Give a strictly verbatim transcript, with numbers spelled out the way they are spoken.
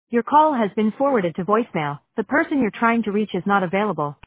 Your call has been forwarded to voicemail. The person you're trying to reach is not available.